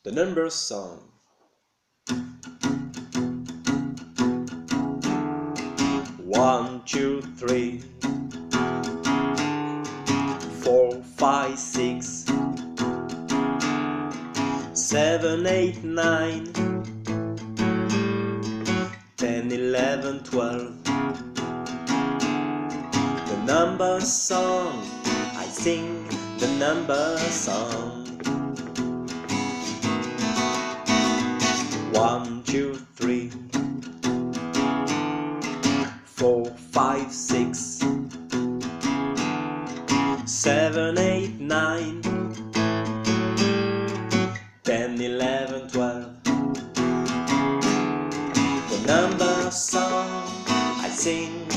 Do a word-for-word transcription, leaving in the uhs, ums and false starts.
The number song. One, two, three, four, five, six, seven, eight, nine, ten, eleven, twelve. The number song, I sing the number song. One, two, three, four, five, six, seven, eight, nine, ten, eleven, twelve. The number song, I sing